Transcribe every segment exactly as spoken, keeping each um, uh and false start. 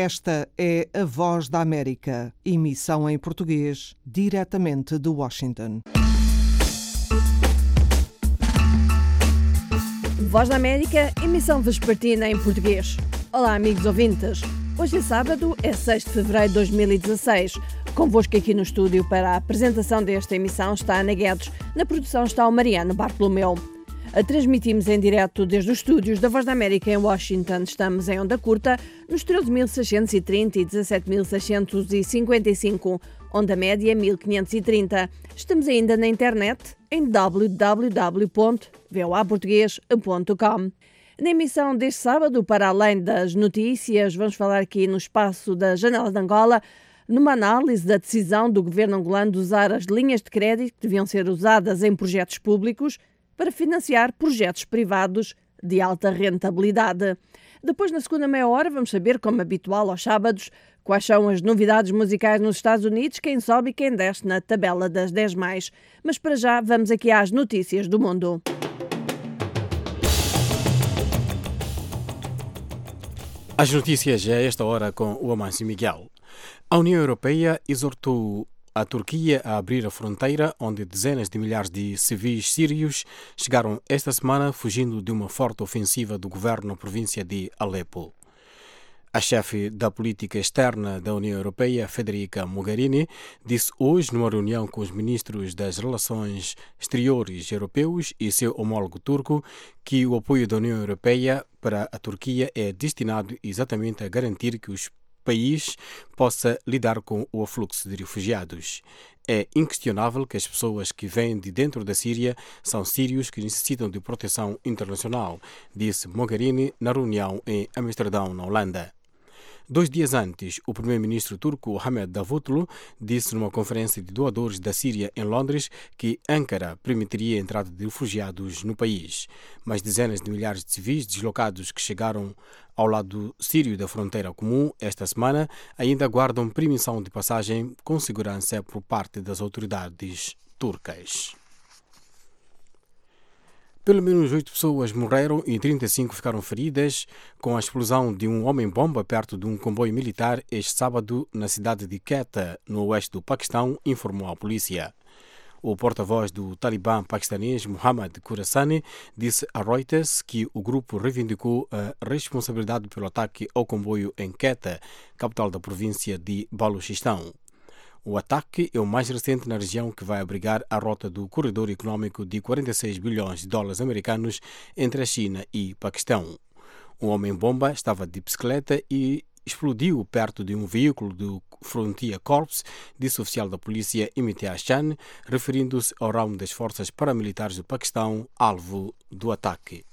Esta é a Voz da América, emissão em português, diretamente de Washington. Voz da América, emissão vespertina em português. Olá, amigos ouvintes. Hoje é sábado, é seis de fevereiro de dois mil e dezasseis. Convosco aqui no estúdio para a apresentação desta emissão está a Ana Guedes. Na produção está o Mariano Bartolomeu. Transmitimos em direto desde os estúdios da Voz da América em Washington. Estamos em onda curta nos treze mil seiscentos e trinta e dezassete mil seiscentos e cinquenta e cinco, onda média mil quinhentos e trinta. Estamos ainda na internet em w w w ponto v o a português ponto com. Na emissão deste sábado, para além das notícias, vamos falar aqui no espaço da Janela de Angola, numa análise da decisão do governo angolano de usar as linhas de crédito que deviam ser usadas em projetos públicos para financiar projetos privados de alta rentabilidade. Depois, na segunda meia hora, vamos saber, como habitual aos sábados, quais são as novidades musicais nos Estados Unidos, quem sobe e quem desce na tabela das dez mais. Mas para já, vamos aqui às notícias do mundo. As notícias a esta hora com o Amâncio Miguel. A União Europeia exortou a Turquia a abrir a fronteira, onde dezenas de milhares de civis sírios chegaram esta semana fugindo de uma forte ofensiva do governo na província de Alepo. A chefe da política externa da União Europeia, Federica Mogherini, disse hoje numa reunião com os ministros das relações exteriores europeus e seu homólogo turco que o apoio da União Europeia para a Turquia é destinado exatamente a garantir que os país possa lidar com o afluxo de refugiados. É inquestionável que as pessoas que vêm de dentro da Síria são sírios que necessitam de proteção internacional, disse Mogherini na reunião em Amsterdão, na Holanda. Dois dias antes, o primeiro-ministro turco Ahmet Davutoglu disse numa conferência de doadores da Síria em Londres que Ankara permitiria a entrada de refugiados no país. Mas dezenas de milhares de civis deslocados que chegaram ao lado sírio da fronteira comum esta semana ainda aguardam permissão de passagem com segurança por parte das autoridades turcas. Pelo menos oito pessoas morreram e trinta e cinco ficaram feridas com a explosão de um homem-bomba perto de um comboio militar este sábado na cidade de Quetta, no oeste do Paquistão, informou a polícia. O porta-voz do Talibã paquistanês, Mohammad Khorasani, disse a Reuters que o grupo reivindicou a responsabilidade pelo ataque ao comboio em Quetta, capital da província de Baluchistão. O ataque é o mais recente na região que vai abrigar a rota do corredor econômico de quarenta e seis bilhões de dólares americanos entre a China e Paquistão. O homem-bomba estava de bicicleta e explodiu perto de um veículo do Frontier Corps, disse o oficial da polícia Imtiaz Khan, referindo-se ao ramo das forças paramilitares do Paquistão, alvo do ataque.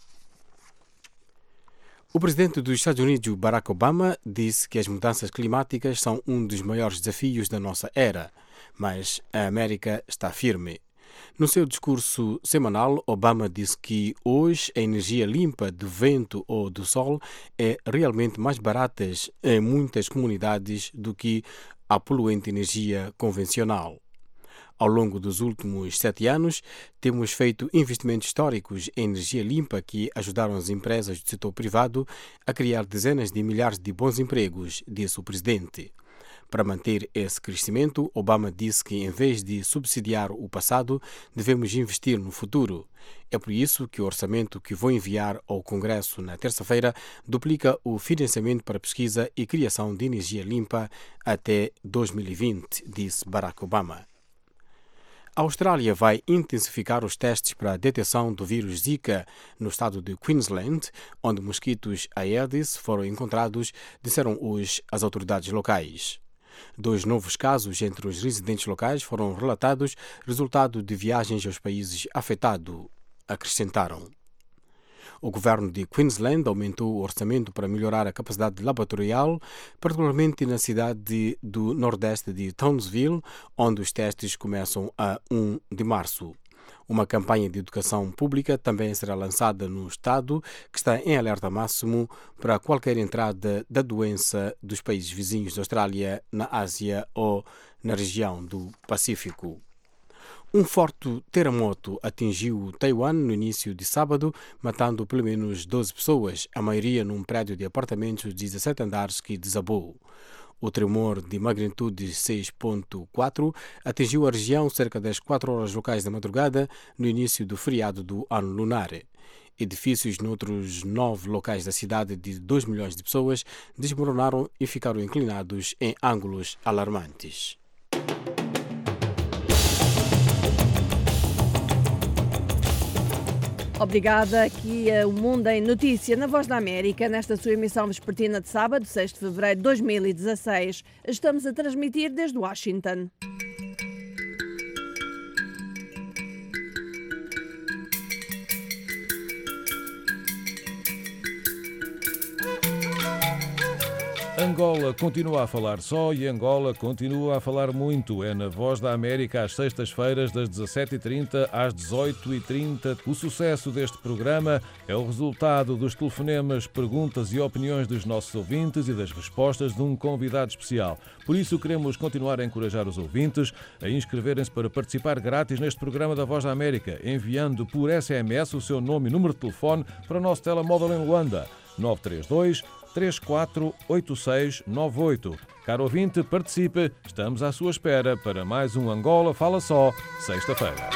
O presidente dos Estados Unidos, Barack Obama, disse que as mudanças climáticas são um dos maiores desafios da nossa era, mas a América está firme. No seu discurso semanal, Obama disse que hoje a energia limpa do vento ou do sol é realmente mais barata em muitas comunidades do que a poluente energia convencional. Ao longo dos últimos sete anos, temos feito investimentos históricos em energia limpa que ajudaram as empresas do setor privado a criar dezenas de milhares de bons empregos, disse o presidente. Para manter esse crescimento, Obama disse que, em vez de subsidiar o passado, devemos investir no futuro. É por isso que o orçamento que vou enviar ao Congresso na terça-feira duplica o financiamento para pesquisa e criação de energia limpa até dois mil e vinte, disse Barack Obama. A Austrália vai intensificar os testes para a detecção do vírus Zika no estado de Queensland, onde mosquitos Aedes foram encontrados, disseram hoje as autoridades locais. Dois novos casos entre os residentes locais foram relatados, resultado de viagens aos países afetados, acrescentaram. O governo de Queensland aumentou o orçamento para melhorar a capacidade laboratorial, particularmente na cidade do nordeste de Townsville, onde os testes começam a primeiro de março. Uma campanha de educação pública também será lançada no estado, que está em alerta máximo para qualquer entrada da doença dos países vizinhos da Austrália, na Ásia ou na região do Pacífico. Um forte terremoto atingiu Taiwan no início de sábado, matando pelo menos doze pessoas, a maioria num prédio de apartamentos de dezessete andares que desabou. O tremor de magnitude seis ponto quatro atingiu a região cerca das quatro horas locais da madrugada, no início do feriado do ano lunar. Edifícios noutros nove locais da cidade de dois milhões de pessoas desmoronaram e ficaram inclinados em ângulos alarmantes. Obrigada. Aqui é o Mundo em Notícia, na Voz da América, nesta sua emissão vespertina de sábado, seis de fevereiro de dois mil e dezasseis. Estamos a transmitir desde Washington. Angola continua a falar só e Angola continua a falar muito. É na Voz da América às sextas-feiras das dezassete e trinta às dezoito e trinta. O sucesso deste programa é o resultado dos telefonemas, perguntas e opiniões dos nossos ouvintes e das respostas de um convidado especial. Por isso queremos continuar a encorajar os ouvintes a inscreverem-se para participar grátis neste programa da Voz da América, enviando por S M S o seu nome e número de telefone para o nosso telemóvel em Luanda, nove três dois, três quatro oito seis nove oito. Caro ouvinte, participe. Estamos à sua espera para mais um Angola Fala Só, sexta-feira.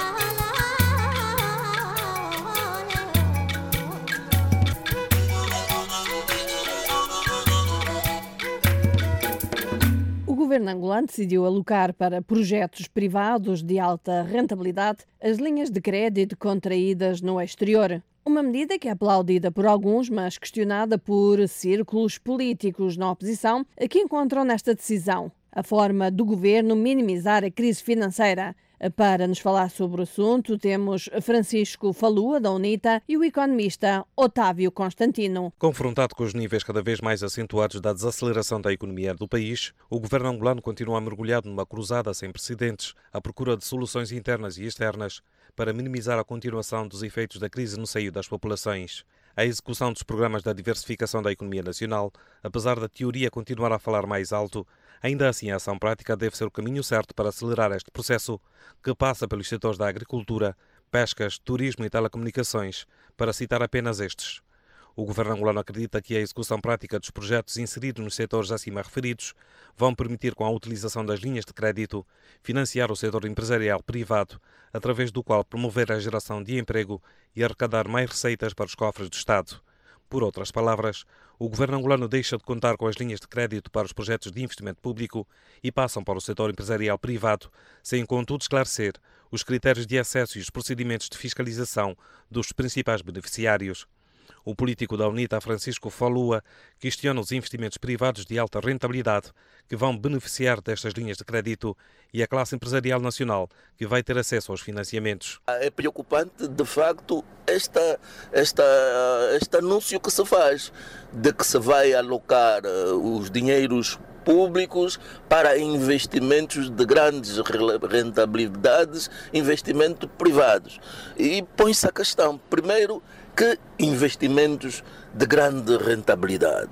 O governo angolano decidiu alocar para projetos privados de alta rentabilidade as linhas de crédito contraídas no exterior. Uma medida que é aplaudida por alguns, mas questionada por círculos políticos na oposição, que encontram nesta decisão a forma do governo minimizar a crise financeira. Para nos falar sobre o assunto, temos Francisco Falua, da UNITA, e o economista Otávio Constantino. Confrontado com os níveis cada vez mais acentuados da desaceleração da economia do país, o governo angolano continua mergulhado numa cruzada sem precedentes à procura de soluções internas e externas para minimizar a continuação dos efeitos da crise no seio das populações. A execução dos programas da diversificação da economia nacional, apesar da teoria continuar a falar mais alto, ainda assim a ação prática deve ser o caminho certo para acelerar este processo, que passa pelos setores da agricultura, pescas, turismo e telecomunicações, para citar apenas estes. O governo angolano acredita que a execução prática dos projetos inseridos nos setores acima referidos vão permitir, com a utilização das linhas de crédito, financiar o setor empresarial privado, através do qual promover a geração de emprego e arrecadar mais receitas para os cofres do Estado. Por outras palavras, o governo angolano deixa de contar com as linhas de crédito para os projetos de investimento público e passam para o setor empresarial privado, sem contudo esclarecer os critérios de acesso e os procedimentos de fiscalização dos principais beneficiários. O político da UNITA, Francisco Falua, questiona os investimentos privados de alta rentabilidade que vão beneficiar destas linhas de crédito e a classe empresarial nacional que vai ter acesso aos financiamentos. É preocupante, de facto, esta, esta, este anúncio que se faz de que se vai alocar os dinheiros públicos para investimentos de grandes rentabilidades, investimentos privados. E põe-se a questão, primeiro, que investimentos de grande rentabilidade.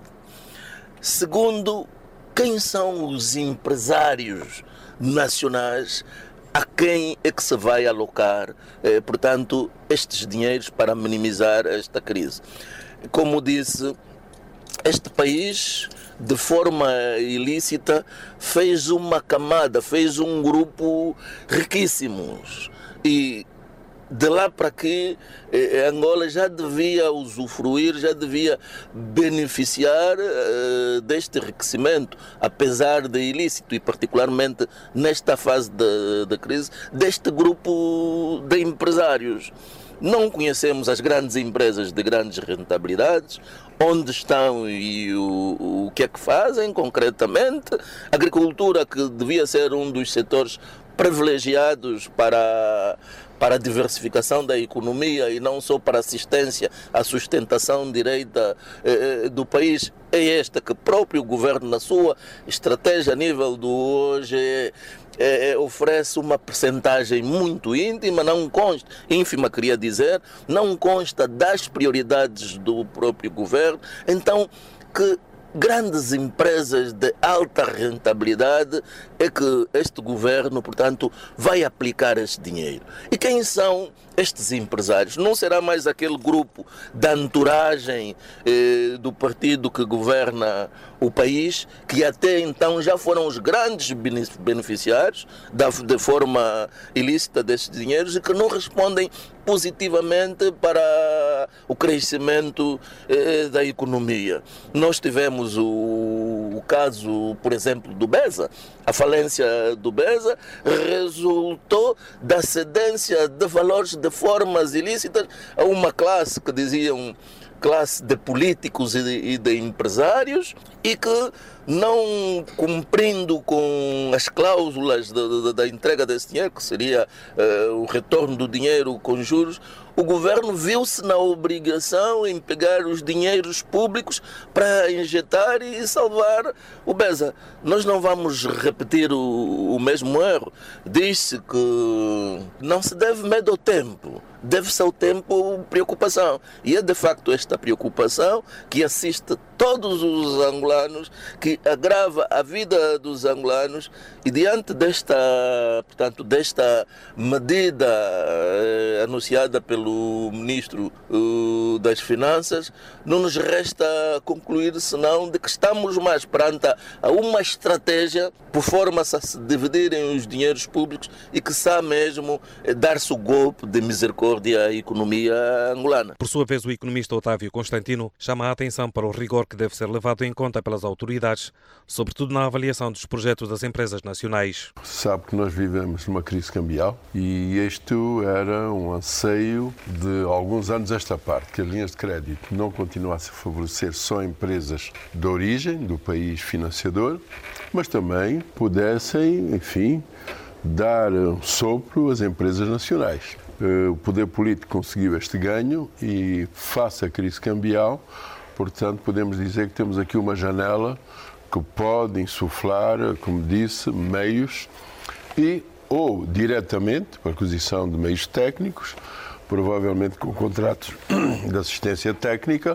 Segundo, quem são os empresários nacionais a quem é que se vai alocar, eh, portanto, estes dinheiros para minimizar esta crise? Como disse, este país, de forma ilícita, fez uma camada, fez um grupo riquíssimos. E de lá para aqui, eh, Angola já devia usufruir, já devia beneficiar eh, deste enriquecimento, apesar de ilícito, e particularmente nesta fase da crise, deste grupo de empresários. Não conhecemos as grandes empresas de grandes rentabilidades, onde estão e o, o que é que fazem concretamente. A agricultura, que devia ser um dos setores privilegiados para, para a diversificação da economia e não só para assistência à sustentação direita eh, do país, é esta que o próprio governo, na sua estratégia a nível do hoje, é, é, oferece uma percentagem muito íntima, não consta, ínfima queria dizer, não consta das prioridades do próprio governo. Então, que grandes empresas de alta rentabilidade é que este governo, portanto, vai aplicar este dinheiro. E quem são estes empresários? Não será mais aquele grupo da entouragem eh, do partido que governa o país, que até então já foram os grandes beneficiários da, de forma ilícita destes dinheiros e que não respondem positivamente para o crescimento eh, da economia. Nós tivemos o, o caso, por exemplo, do BESA. A falência do BESA resultou da cedência de valores de formas ilícitas a uma classe que diziam classe de políticos e de, e de empresários e que, não cumprindo com as cláusulas da, da, da entrega desse dinheiro, que seria uh, o retorno do dinheiro com juros, o governo viu-se na obrigação em pegar os dinheiros públicos para injetar e salvar o BESA. Nós não vamos repetir o, o mesmo erro. Diz-se que não se deve medo ao tempo, deve-se ao tempo preocupação. E é de facto esta preocupação que assiste todos os angolanos, que agrava a vida dos angolanos, e diante desta, portanto, desta medida eh, anunciada pelo Ministro uh, das Finanças, não nos resta concluir senão de que estamos mais perante a uma estratégia por forma a se dividirem os dinheiros públicos e que sabe mesmo eh, dar-se o golpe de misericórdia à economia angolana. Por sua vez, o economista Otávio Constantino chama a atenção para o rigor que deve ser levado em conta pelas autoridades, sobretudo na avaliação dos projetos das empresas nacionais. Sabe que nós vivemos numa crise cambial e isto era um anseio de alguns anos esta parte, que as linhas de crédito não continuassem a favorecer só empresas de origem do país financiador, mas também pudessem, enfim, dar um sopro às empresas nacionais. O poder político conseguiu este ganho e, face à crise cambial, portanto, podemos dizer que temos aqui uma janela que pode insuflar, como disse, meios e, ou diretamente, para aquisição de meios técnicos, provavelmente com contratos de assistência técnica,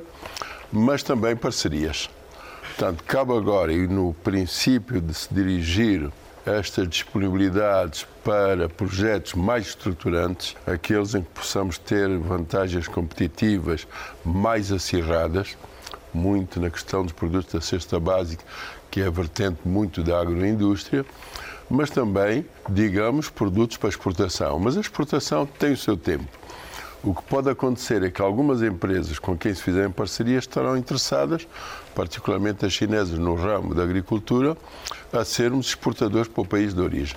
mas também parcerias. Portanto, cabe agora, e no princípio de se dirigir estas disponibilidades para projetos mais estruturantes, aqueles em que possamos ter vantagens competitivas mais acirradas, muito na questão dos produtos da cesta básica, que é a vertente muito da agroindústria, mas também, digamos, produtos para exportação. Mas a exportação tem o seu tempo. O que pode acontecer é que algumas empresas com quem se fizerem parcerias estarão interessadas, particularmente as chinesas no ramo da agricultura, a sermos exportadores para o país de origem.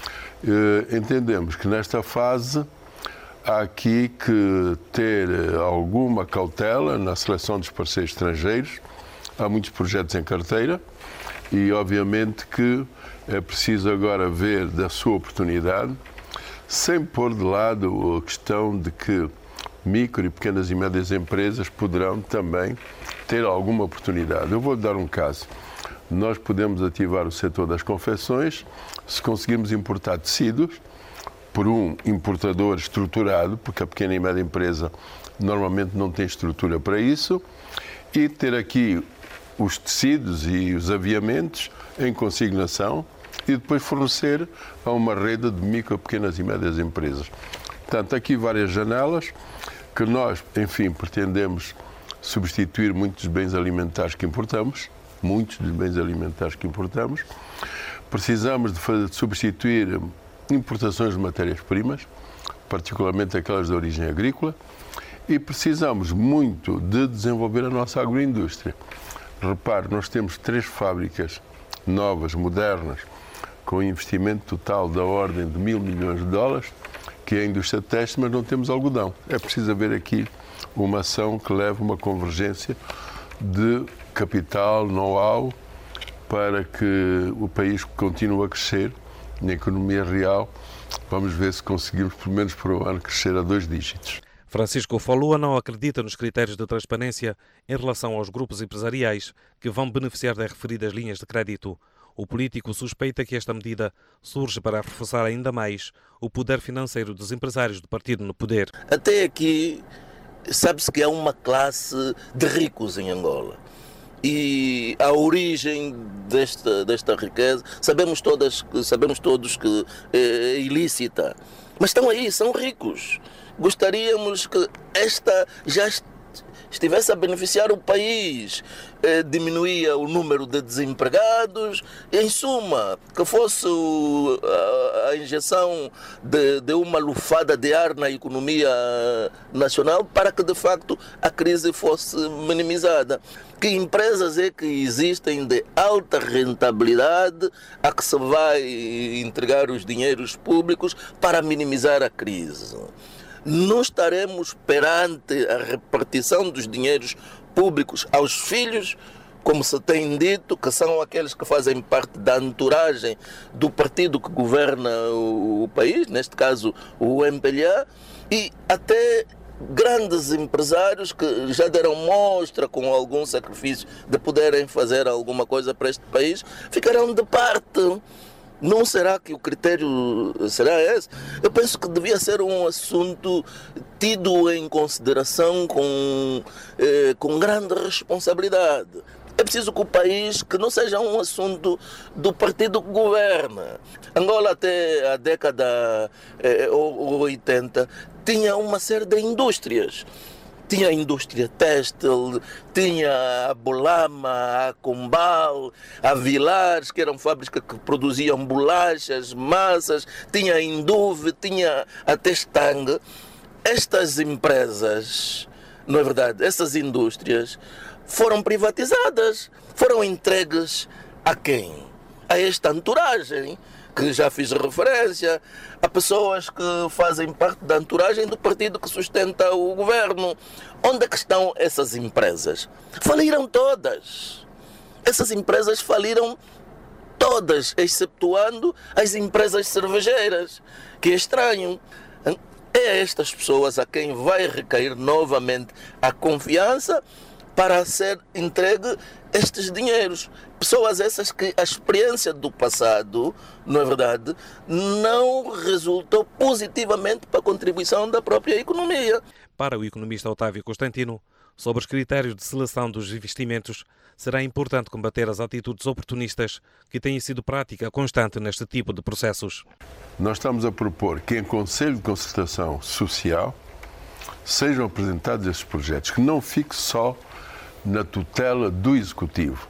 Entendemos que nesta fase há aqui que ter alguma cautela na seleção dos parceiros estrangeiros. Há muitos projetos em carteira e, obviamente, que é preciso agora ver da sua oportunidade, sem pôr de lado a questão de que micro e pequenas e médias empresas poderão também ter alguma oportunidade. Eu vou dar um caso. Nós podemos ativar o setor das confecções se conseguirmos importar tecidos por um importador estruturado, porque a pequena e média empresa normalmente não tem estrutura para isso, e ter aqui os tecidos e os aviamentos em consignação e depois fornecer a uma rede de micro, pequenas e médias empresas. Portanto, aqui várias janelas que nós, enfim, pretendemos substituir muitos bens alimentares que importamos, muitos dos bens alimentares que importamos. Precisamos de, fazer, de substituir importações de matérias-primas, particularmente aquelas de origem agrícola, e precisamos muito de desenvolver a nossa agroindústria. Repare, nós temos três fábricas novas, modernas, com investimento total da ordem de mil milhões de dólares, que é a indústria têxtil, mas não temos algodão. É preciso haver aqui uma ação que leve uma convergência de capital, know-how, para que o país continue a crescer na economia real. Vamos ver se conseguimos, pelo menos por um ano, crescer a dois dígitos. Francisco Falua não acredita nos critérios de transparência em relação aos grupos empresariais que vão beneficiar das referidas linhas de crédito. O político suspeita que esta medida surge para reforçar ainda mais o poder financeiro dos empresários do partido no poder. Até aqui, sabe-se que há uma classe de ricos em Angola. e a origem desta, desta riqueza. Sabemos, todas, sabemos todos que é ilícita, mas estão aí, são ricos. Gostaríamos que esta já estivesse a beneficiar o país, eh, diminuía o número de desempregados, em suma, que fosse o, a, a injeção de, de uma lufada de ar na economia nacional para que de facto a crise fosse minimizada. Que empresas é que existem de alta rentabilidade a que se vai entregar os dinheiros públicos para minimizar a crise? Não estaremos perante a repartição dos dinheiros públicos aos filhos, como se tem dito, que são aqueles que fazem parte da entourage do partido que governa o país, neste caso o M P L A, e até grandes empresários que já deram mostra com algum sacrifício de poderem fazer alguma coisa para este país, ficarão de parte. Não será que o critério será esse? Eu penso que devia ser um assunto tido em consideração com, eh, com grande responsabilidade. É preciso que o país, que não seja um assunto do partido que governa. Angola até a década eh, oitenta tinha uma série de indústrias. Tinha a indústria têxtil, tinha a Bolama, a Combal, a Vilares, que eram fábricas que produziam bolachas, massas, tinha a Induve, tinha a Testang. Estas empresas, não é verdade, essas indústrias foram privatizadas, foram entregues a quem? A esta entourage, que já fiz referência, a pessoas que fazem parte da entourage do partido que sustenta o governo. Onde é que estão essas empresas? Faliram todas. Essas empresas faliram todas, excetuando as empresas cervejeiras, que é estranho. É a estas pessoas a quem vai recair novamente a confiança para ser entregue estes dinheiros. Pessoas essas que a experiência do passado, não é verdade, não resultou positivamente para a contribuição da própria economia. Para o economista Otávio Constantino, sobre os critérios de seleção dos investimentos, será importante combater as atitudes oportunistas que têm sido prática constante neste tipo de processos. Nós estamos a propor que em Conselho de Concertação Social sejam apresentados estes projetos, que não fique só na tutela do Executivo.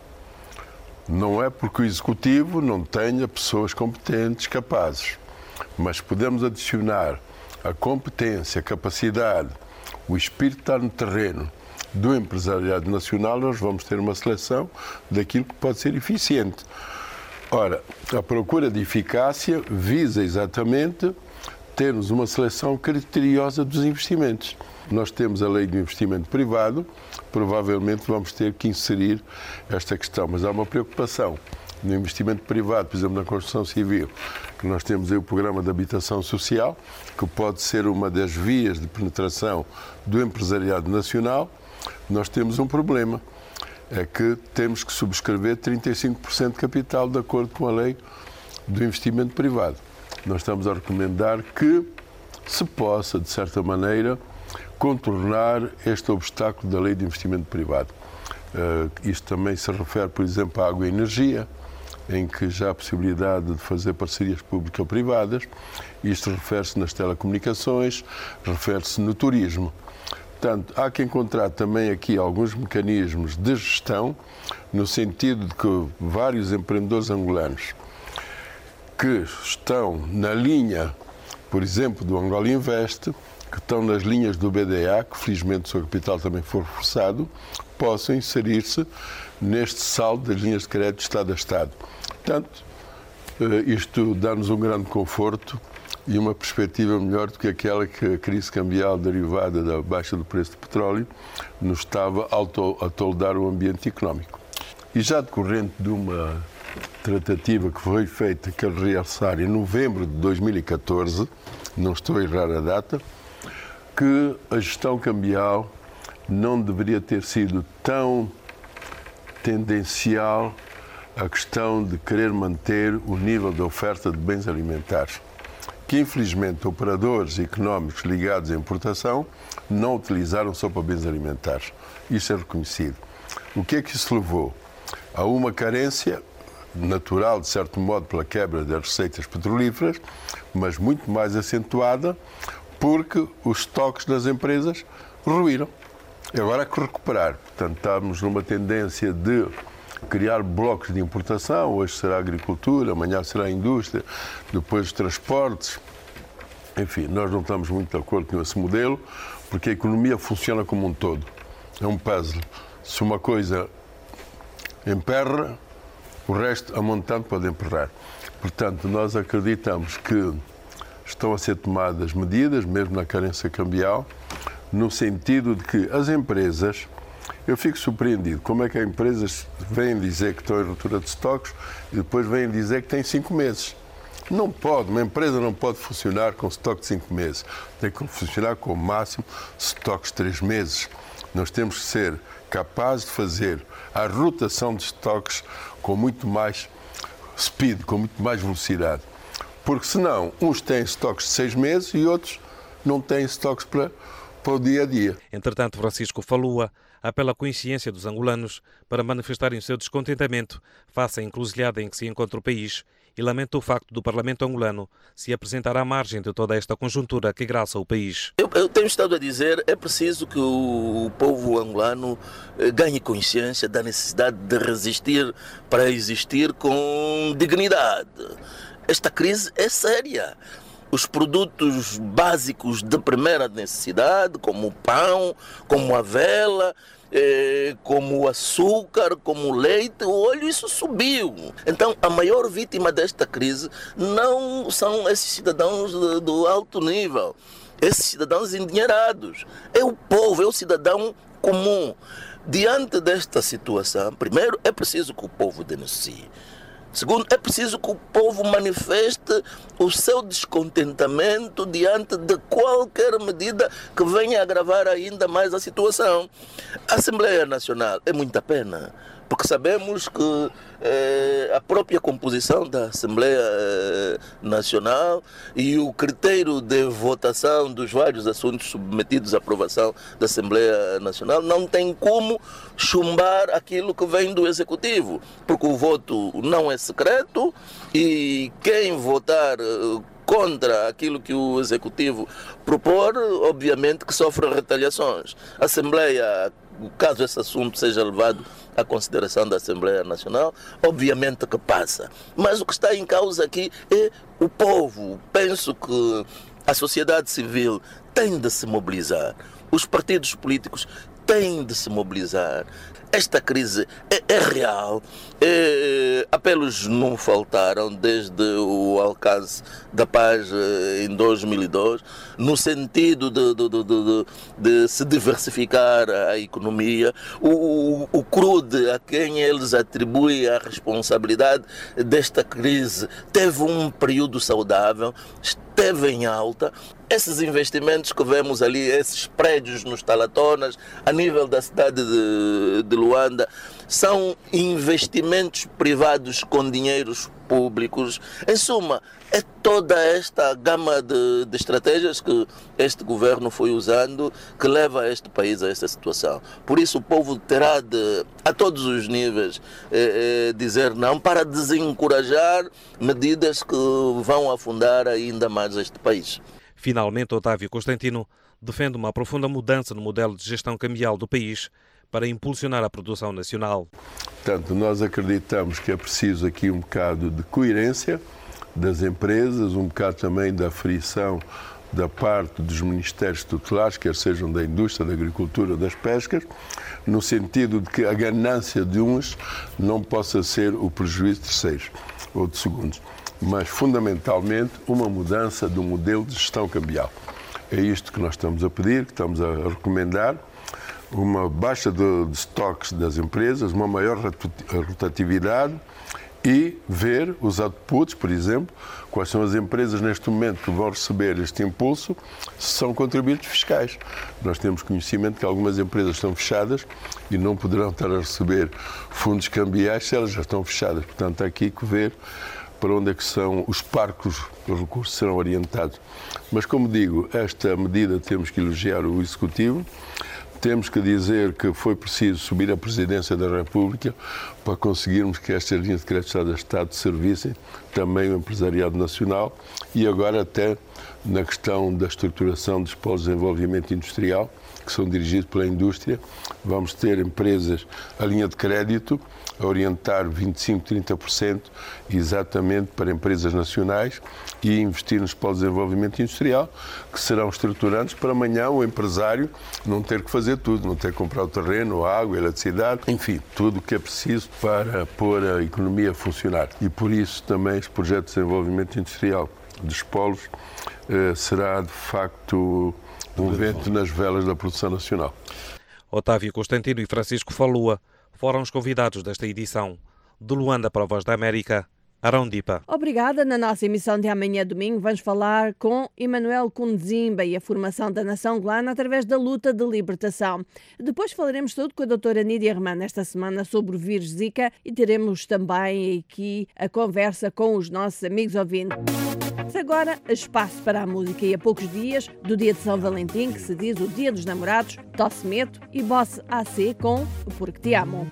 Não é porque o Executivo não tenha pessoas competentes, capazes, mas podemos adicionar a competência, a capacidade, o espírito de estar no terreno do empresariado nacional, nós vamos ter uma seleção daquilo que pode ser eficiente. Ora, a procura de eficácia visa exatamente termos uma seleção criteriosa dos investimentos. Nós temos a lei do investimento privado, provavelmente vamos ter que inserir esta questão, mas há uma preocupação no investimento privado, por exemplo, na construção civil, que nós temos aí o programa de habitação social, que pode ser uma das vias de penetração do empresariado nacional. Nós temos um problema, é que temos que subscrever trinta e cinco por cento de capital de acordo com a lei do investimento privado. Nós estamos a recomendar que se possa, de certa maneira, contornar este obstáculo da lei de investimento privado. Uh, isto também se refere, por exemplo, à água e energia, em que já há possibilidade de fazer parcerias público-privadas. Isto refere-se nas telecomunicações, refere-se no turismo. Portanto, há que encontrar também aqui alguns mecanismos de gestão, no sentido de que vários empreendedores angolanos que estão na linha, por exemplo, do Angola Invest, que estão nas linhas do B D A, que felizmente o seu capital também foi reforçado, possam inserir-se neste saldo das linhas de crédito Estado a Estado. Portanto, isto dá-nos um grande conforto e uma perspectiva melhor do que aquela que a crise cambial derivada da baixa do preço do petróleo nos estava a toldar o ambiente económico. E já decorrente de uma tratativa que foi feita, quero realçar, em novembro de dois mil e catorze, não estou a errar a data, que a gestão cambial não deveria ter sido tão tendencial à questão de querer manter o nível de oferta de bens alimentares, que infelizmente operadores económicos ligados à importação não utilizaram só para bens alimentares. Isso é reconhecido. O que é que isso levou? A uma carência natural, de certo modo, pela quebra das receitas petrolíferas, mas muito mais acentuada porque os estoques das empresas ruíram. E agora há que recuperar. Portanto, estamos numa tendência de criar blocos de importação. Hoje será a agricultura, amanhã será a indústria, depois os transportes. Enfim, nós não estamos muito de acordo com esse modelo, porque a economia funciona como um todo. É um puzzle. Se uma coisa emperra, o resto, a montante, pode emperrar. Portanto, nós acreditamos que estão a ser tomadas medidas, mesmo na carência cambial, no sentido de que as empresas, eu fico surpreendido, como é que as empresas vêm dizer que estão em ruptura de estoques e depois vêm dizer que têm cinco meses. Não pode, uma empresa não pode funcionar com estoque de cinco meses. Tem que funcionar com o máximo estoques de três meses. Nós temos que ser capazes de fazer a rotação de estoques com muito mais speed, com muito mais velocidade. Porque senão, uns têm estoques de seis meses e outros não têm estoques para, para o dia a dia. Entretanto, Francisco Falua apela à consciência dos angolanos para manifestarem o seu descontentamento face à encruzilhada em que se encontra o país e lamenta o facto do Parlamento angolano se apresentar à margem de toda esta conjuntura que graça o país. Eu, eu tenho estado a dizer, é preciso que o, o povo angolano ganhe consciência da necessidade de resistir para existir com dignidade. Esta crise é séria. Os produtos básicos de primeira necessidade, como o pão, como a vela, eh, como o açúcar, como o leite, o óleo, isso subiu. Então, a maior vítima desta crise não são esses cidadãos de, do alto nível, esses cidadãos endinheirados. É o povo, é o cidadão comum. Diante desta situação, primeiro, é preciso que o povo denuncie. Segundo, é preciso que o povo manifeste o seu descontentamento diante de qualquer medida que venha agravar ainda mais a situação. A Assembleia Nacional é muita pena, porque sabemos que eh, a própria composição da Assembleia eh, Nacional e o critério de votação dos vários assuntos submetidos à aprovação da Assembleia Nacional não tem como chumbar aquilo que vem do Executivo, porque o voto não é secreto e quem votar eh, contra aquilo que o Executivo propor, obviamente que sofre retaliações. A Assembleia, caso esse assunto seja levado à consideração da Assembleia Nacional, obviamente que passa. Mas o que está em causa aqui é o povo. Penso que a sociedade civil tem de se mobilizar. Os partidos políticos têm de se mobilizar. Esta crise é, é real. É, apelos não faltaram desde o alcance da paz em dois mil e dois, no sentido de, de, de, de, de se diversificar a economia. O, o, o CRUD, a quem eles atribuem a responsabilidade desta crise, teve um período saudável, esteve em alta. Esses investimentos que vemos ali, esses prédios nos Talatonas, a nível da cidade de, de Luanda, são investimentos privados com dinheiros públicos. Em suma, é toda esta gama de, de estratégias que este governo foi usando que leva este país a esta situação. Por isso o povo terá de, a todos os níveis, eh, eh, dizer não para desencorajar medidas que vão afundar ainda mais este país. Finalmente, Otávio Constantino defende uma profunda mudança no modelo de gestão cambial do país para impulsionar a produção nacional. Portanto, nós acreditamos que é preciso aqui um bocado de coerência das empresas, um bocado também da aferição da parte dos ministérios tutelares, quer sejam da indústria, da agricultura, das pescas, no sentido de que a ganância de uns não possa ser o prejuízo de terceiros ou de segundos, mas fundamentalmente uma mudança do modelo de gestão cambial. É isto que nós estamos a pedir, que estamos a recomendar, uma baixa de, de estoques das empresas, uma maior rotatividade e ver os outputs, por exemplo, quais são as empresas neste momento que vão receber este impulso, se são contribuintes fiscais. Nós temos conhecimento que algumas empresas estão fechadas e não poderão estar a receber fundos cambiais se elas já estão fechadas. Portanto, há aqui que ver para onde é que são os parcos os recursos serão orientados. Mas, como digo, esta medida temos que elogiar o Executivo, temos que dizer que foi preciso subir a Presidência da República para conseguirmos que estas linhas de crédito de Estado servissem também o empresariado nacional e agora até na questão da estruturação dos polos de desenvolvimento industrial, que são dirigidos pela indústria, vamos ter empresas, a linha de crédito, a orientar vinte e cinco, trinta por cento exatamente para empresas nacionais e investir nos polos de desenvolvimento industrial, que serão estruturantes para amanhã o empresário não ter que fazer tudo, não ter que comprar o terreno, a água, a eletricidade, enfim, tudo o que é preciso para pôr a economia a funcionar. E por isso também este projeto de desenvolvimento industrial dos polos eh, será de facto um vento nas velas da produção nacional. Otávio Constantino e Francisco Falua foram os convidados desta edição. De Luanda para a Voz da América, Arão Dipa. Obrigada. Na nossa emissão de amanhã domingo vamos falar com Emmanuel Kundzimba e a formação da nação angolana através da luta de libertação. Depois falaremos tudo com a doutora Nídia Romana esta semana sobre o vírus Zika e teremos também aqui a conversa com os nossos amigos ouvintes. Agora, espaço para a música e a poucos dias do dia de São Valentim, que se diz o Dia dos Namorados, Tosse Medo e Boss A C com o Porque Te Amo.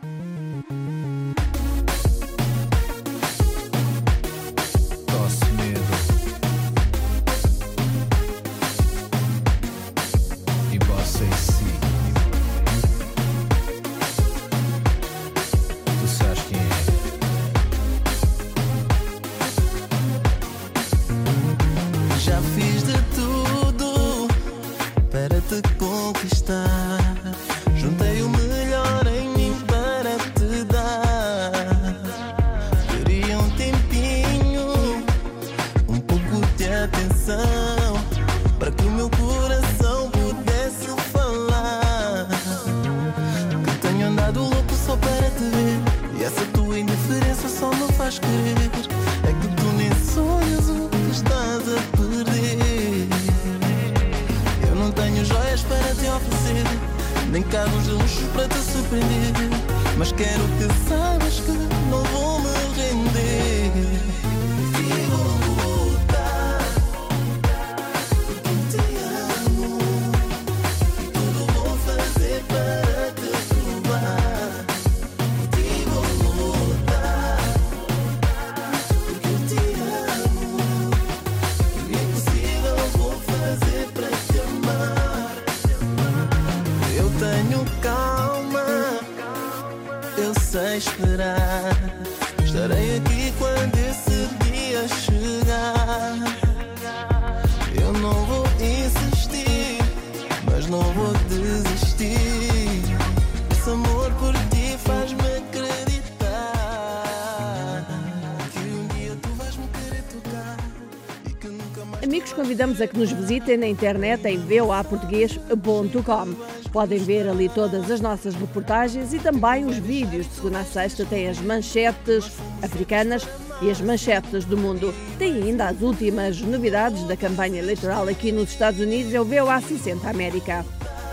Juntei o melhor em mim para te dar. Queria um tempinho, um pouco de atenção, para que o meu coração pudesse falar. Que tenho andado louco só para te ver, e essa tua indiferença só me faz querer. É que tu nem sonhas o que estás a perder. Eu não tenho joias para te oferecer, nem carros de luxo para te surpreender, mas quero que saibas que não vou me render. E vou lutar, porque te amo, e tudo vou fazer para te provar. E vou lutar, porque te amo, o impossível vou fazer para te amar. Eu tenho calma, eu sei esperar. Estarei aqui quando esse dia chegar. Eu não vou insistir, mas não vou desistir. Esse amor por ti faz-me acreditar que um dia tu vais me querer tocar e que nunca mais. Amigos, convidamos a que nos visitem na internet em v o a português ponto com. Podem ver ali todas as nossas reportagens e também os vídeos. De segunda a sexta tem as manchetes africanas e as manchetes do mundo. Tem ainda as últimas novidades da campanha eleitoral aqui nos Estados Unidos. É o V O A sessenta América.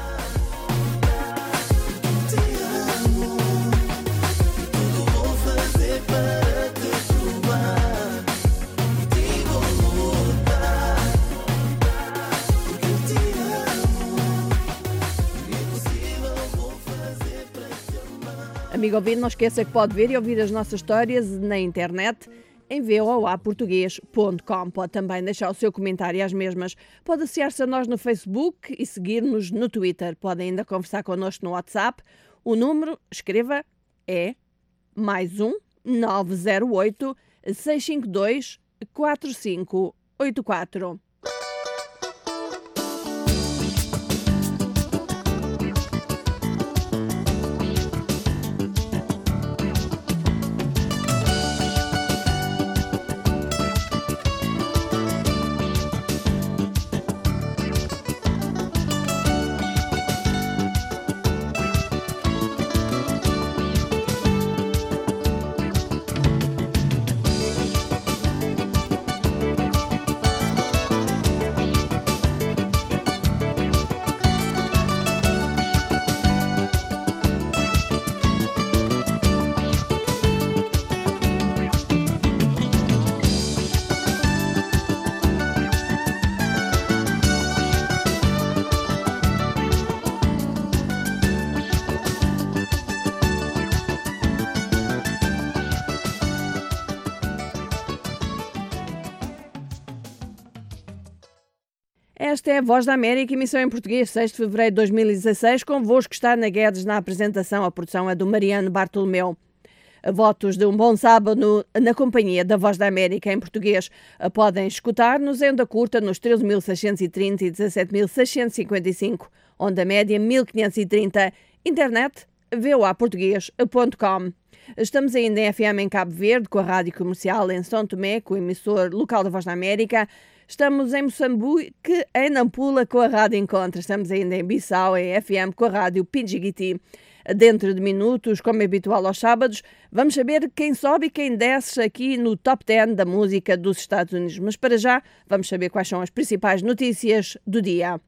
Amigo ouvinte, não esqueça que pode ver e ouvir as nossas histórias na internet em v o a português ponto com. Pode também deixar o seu comentário às mesmas. Pode associar-se a nós no Facebook e seguir-nos no Twitter. Pode ainda conversar connosco no WhatsApp. O número, escreva, é mais um nove zero oito, seis cinco dois, quatro cinco oito quatro. Esta é a Voz da América, emissão em português, seis de fevereiro de dois mil e dezasseis. Convosco está Ana Guedes na apresentação. A produção é do Mariano Bartolomeu. Votos de um bom sábado na companhia da Voz da América em português. Podem escutar-nos em onda curta nos treze mil seiscentos e trinta e dezassete mil seiscentos e cinquenta e cinco, onda média mil quinhentos e trinta, internet v o a português ponto com. Estamos ainda em F M em Cabo Verde, com a Rádio Comercial em São Tomé, com o emissor local da Voz da América. Estamos em Moçambique, em Nampula, com a Rádio Encontra. Estamos ainda em Bissau, em F M, com a Rádio Pidjigiti. Dentro de minutos, como é habitual aos sábados, vamos saber quem sobe e quem desce aqui no Top dez da música dos Estados Unidos. Mas para já, vamos saber quais são as principais notícias do dia.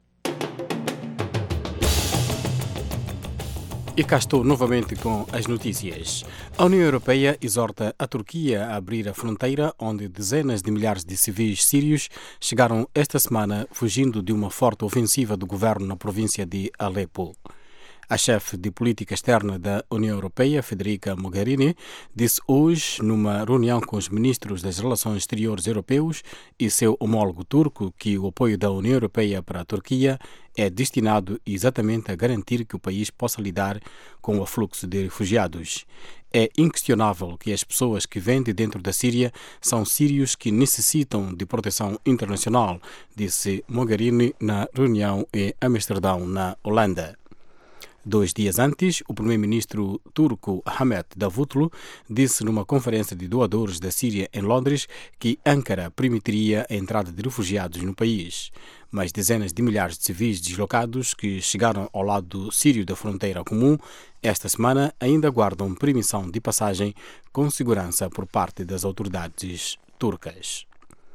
E cá estou novamente com as notícias. A União Europeia exorta a Turquia a abrir a fronteira, onde dezenas de milhares de civis sírios chegaram esta semana fugindo de uma forte ofensiva do governo na província de Alepo. A chefe de política externa da União Europeia, Federica Mogherini, disse hoje, numa reunião com os ministros das Relações Exteriores europeus e seu homólogo turco, que o apoio da União Europeia para a Turquia é destinado exatamente a garantir que o país possa lidar com o afluxo de refugiados. É inquestionável que as pessoas que vêm de dentro da Síria são sírios que necessitam de proteção internacional, disse Mogherini na reunião em Amsterdão, na Holanda. Dois dias antes, o primeiro-ministro turco Ahmet Davutoglu disse numa conferência de doadores da Síria em Londres que Ankara permitiria a entrada de refugiados no país. Mas dezenas de milhares de civis deslocados que chegaram ao lado sírio da fronteira comum esta semana ainda aguardam permissão de passagem com segurança por parte das autoridades turcas.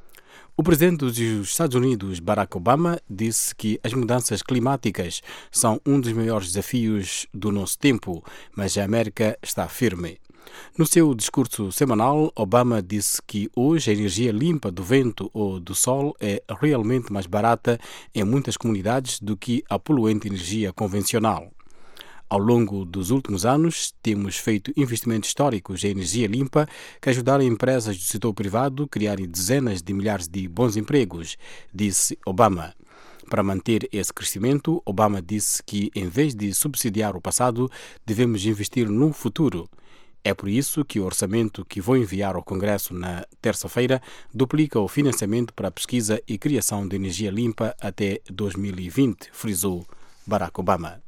O presidente dos Estados Unidos, Barack Obama, disse que as mudanças climáticas são um dos maiores desafios do nosso tempo, mas a América está firme. No seu discurso semanal, Obama disse que hoje a energia limpa do vento ou do sol é realmente mais barata em muitas comunidades do que a poluente energia convencional. Ao longo dos últimos anos, temos feito investimentos históricos em energia limpa que ajudaram empresas do setor privado a criarem dezenas de milhares de bons empregos, disse Obama. Para manter esse crescimento, Obama disse que, em vez de subsidiar o passado, devemos investir no futuro. É por isso que o orçamento que vou enviar ao Congresso na terça-feira duplica o financiamento para a pesquisa e criação de energia limpa até dois mil e vinte, frisou Barack Obama.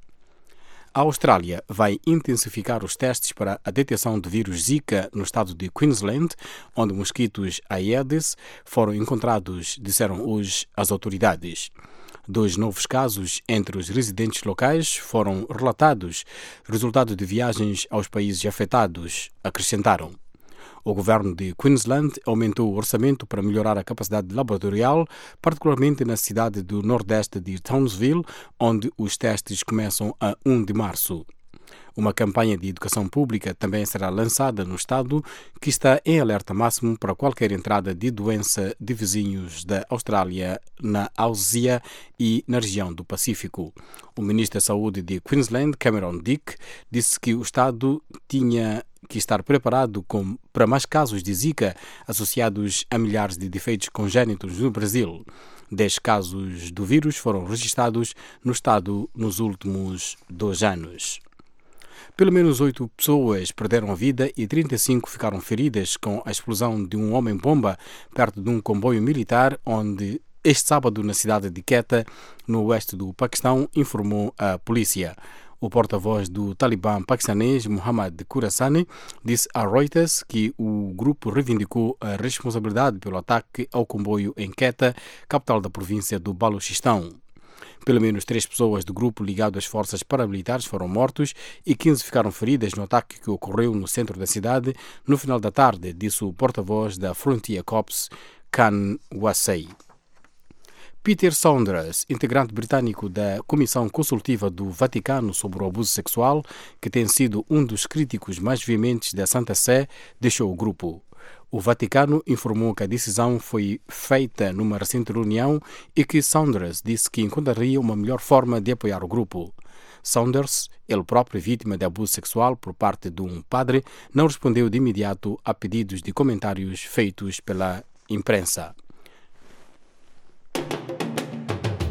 A Austrália vai intensificar os testes para a detecção do vírus Zika no estado de Queensland, onde mosquitos Aedes foram encontrados, disseram hoje as autoridades. Dois novos casos entre os residentes locais foram relatados, resultado de viagens aos países afetados, acrescentaram. O governo de Queensland aumentou o orçamento para melhorar a capacidade laboratorial, particularmente na cidade do nordeste de Townsville, onde os testes começam a primeiro de março. Uma campanha de educação pública também será lançada no estado, que está em alerta máximo para qualquer entrada de doença de vizinhos da Austrália na Ásia e na região do Pacífico. O ministro da Saúde de Queensland, Cameron Dick, disse que o estado tinha que estar preparado com, para mais casos de Zika associados a milhares de defeitos congénitos no Brasil. Dez casos do vírus foram registrados no estado nos últimos dois anos. Pelo menos oito pessoas perderam a vida e trinta e cinco ficaram feridas com a explosão de um homem-bomba perto de um comboio militar onde este sábado na cidade de Quetta, no oeste do Paquistão, informou a polícia. O porta-voz do Talibã paquistanês, Muhammad Khurasani, disse a Reuters que o grupo reivindicou a responsabilidade pelo ataque ao comboio em Quetta, capital da província do Baluchistão. Pelo menos três pessoas do grupo ligado às forças paramilitares foram mortos e quinze ficaram feridas no ataque que ocorreu no centro da cidade no final da tarde, disse o porta-voz da Frontier Corps, Khan Wassei. Peter Saunders, integrante britânico da Comissão Consultiva do Vaticano sobre o abuso sexual, que tem sido um dos críticos mais veementes da Santa Sé, deixou o grupo. O Vaticano informou que a decisão foi feita numa recente reunião e que Saunders disse que encontraria uma melhor forma de apoiar o grupo. Saunders, ele próprio vítima de abuso sexual por parte de um padre, não respondeu de imediato a pedidos de comentários feitos pela imprensa.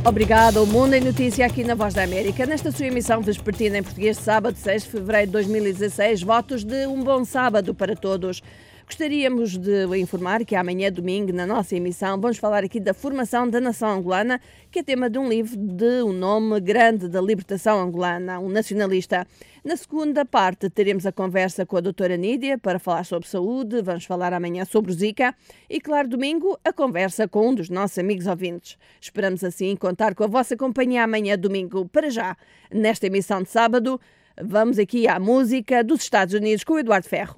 Obrigada. O Mundo em Notícia aqui na Voz da América, nesta sua emissão vespertina em português, sábado, seis de fevereiro de dois mil e dezasseis. Votos de um bom sábado para todos. Gostaríamos de informar que amanhã, domingo, na nossa emissão, vamos falar aqui da formação da nação angolana, que é tema de um livro de um nome grande da libertação angolana, um nacionalista. Na segunda parte, teremos a conversa com a doutora Nídia para falar sobre saúde. Vamos falar amanhã sobre o Zika. E, claro, domingo, a conversa com um dos nossos amigos ouvintes. Esperamos, assim, contar com a vossa companhia amanhã, domingo. Para já, nesta emissão de sábado, vamos aqui à música dos Estados Unidos com o Eduardo Ferro.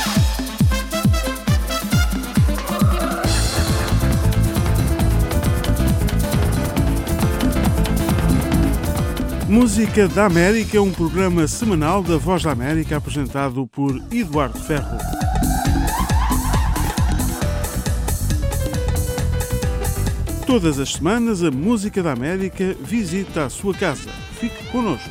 Música da América é um programa semanal da Voz da América apresentado por Eduardo Ferro. Todas as semanas a Música da América visita a sua casa. Fique connosco.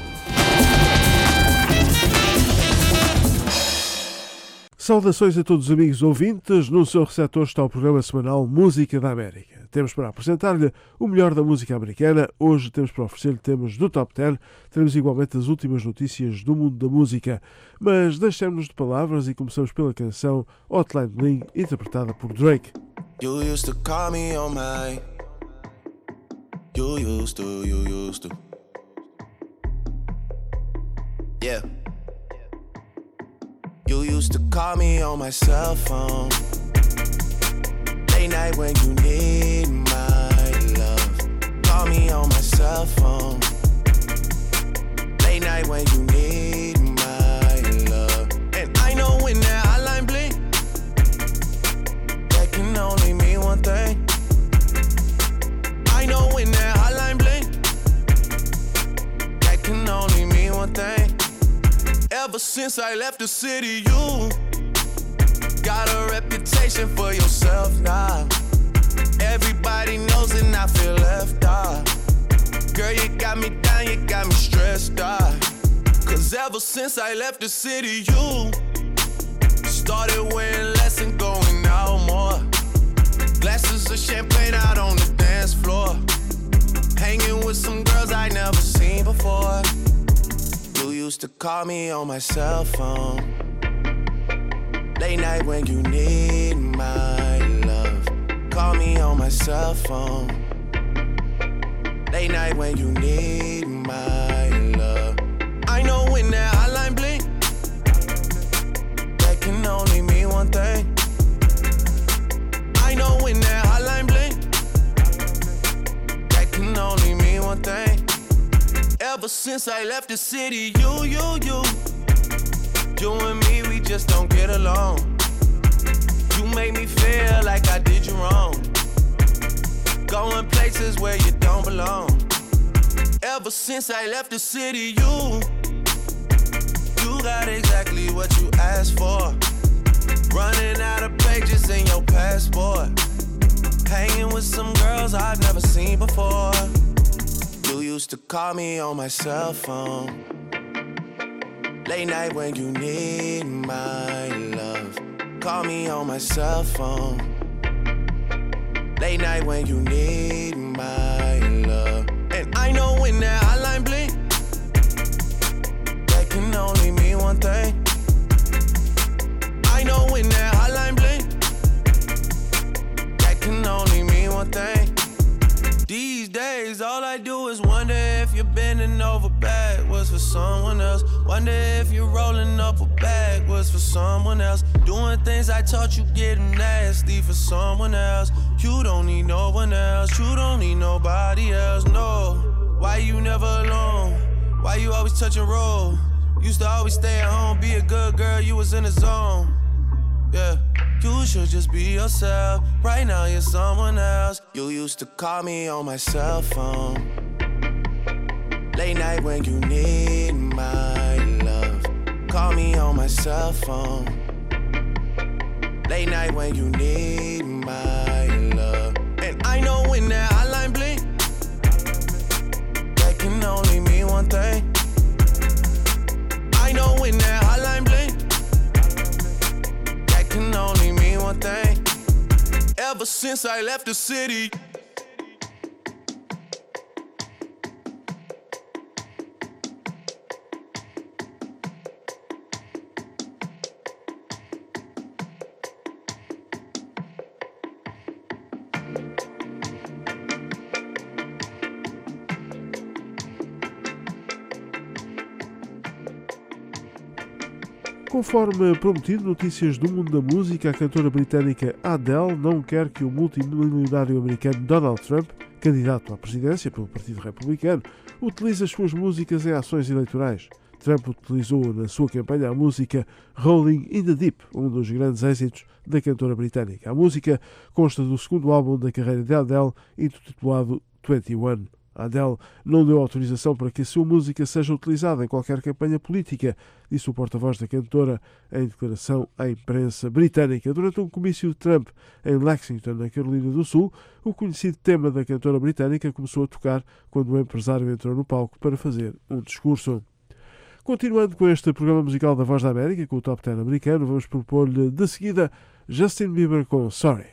Saudações a todos os amigos ouvintes. No seu receptor está o programa semanal Música da América. Temos para apresentar-lhe o melhor da música americana. Hoje temos para oferecer-lhe temas do Top dez. Teremos igualmente as últimas notícias do mundo da música. Mas deixemos-nos de palavras e começamos pela canção Hotline Bling, interpretada por Drake. You used to call me on my... You used to, you used to. Yeah. You used to call me on my cell phone. Late night when you need my love. Call me on my cell phone. Late night when you need my love. And I know when that hotline blink, that can only mean one thing. I know when that hotline blink, that can only mean one thing. Ever since I left the city, you got a reputation for yourself now. Everybody knows and I feel left out. Girl, you got me down, you got me stressed out. Cause ever since I left the city, you started wearing less and going out more. Glasses of champagne out on the dance floor. Hanging with some girls I never seen before. You used to call me on my cell phone. Late night when you need my love. Call me on my cell phone. Late night when you need my love. I know when that hotline blink, that can only mean one thing. I know when that hotline blink, that can only mean one thing. Ever since I left the city, you, you, you You and me, we just don't get along. You make me feel like I did you wrong. Going places where you don't belong. Ever since I left the city, you You got exactly what you asked for. Running out of pages in your passport. Hanging with some girls I've never seen before. You used to call me on my cell phone. Late night when you need my love. Call me on my cell phone. Late night when you need my love. And I know when that hotline blink, that can only mean one thing. I know when that hotline blink, that can only mean one thing. These days, all I do is wonder if you're bending over backwards for someone else. Wonder if you're rolling up a backwards for someone else. Doing things I taught you getting nasty for someone else. You don't need no one else. You don't need nobody else, no. Why you never alone? Why you always touch and roll? Used to always stay at home, be a good girl, you was in the zone. Yeah. You should just be yourself. Right now you're someone else. You used to call me on my cell phone. Late night when you need my love. Call me on my cell phone. Late night when you need my love. And I know when that hotline blink, that can only mean one thing. I know when that hotline blink, that can only mean one thing. Ever since I left the city, Conforme prometido, notícias do mundo da música, a cantora britânica Adele não quer que o multimilionário americano Donald Trump, candidato à presidência pelo Partido Republicano, utilize as suas músicas em ações eleitorais. Trump utilizou na sua campanha a música Rolling in the Deep, um dos grandes êxitos da cantora britânica. A música consta do segundo álbum da carreira de Adele, intitulado vinte e um. Adele não deu autorização para que a sua música seja utilizada em qualquer campanha política, disse o porta-voz da cantora em declaração à imprensa britânica. Durante um comício de Trump em Lexington, na Carolina do Sul, o conhecido tema da cantora britânica começou a tocar quando o empresário entrou no palco para fazer um discurso. Continuando com este programa musical da Voz da América, com o Top dez americano, vamos propor-lhe de seguida Justin Bieber com Sorry.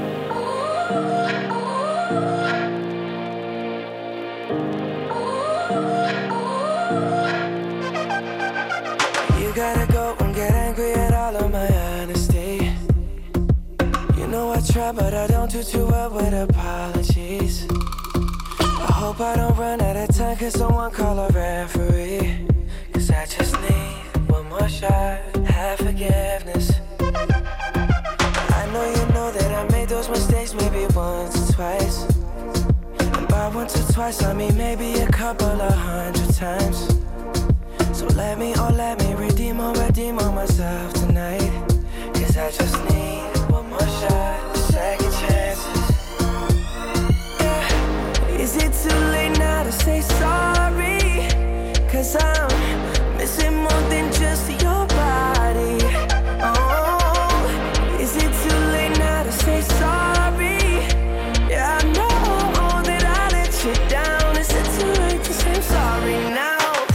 You gotta go and get angry at all of my honesty. You know I try, but I don't do too well with apologies. I hope I don't run out of time, cause someone call a referee. Cause I just need one more shot, have forgiveness. I know you know that I made those mistakes maybe once or twice. And by once or twice I mean maybe a couple of hundred times. So let me, oh let me redeem or redeem on myself tonight. Cause I just need one more shot, second chances. Yeah. Is it too late now to say sorry? Cause I'm missing more than just your body. Oh, is it too late now to say sorry? Yeah, I know that I let you down. Is it too late to say I'm sorry now?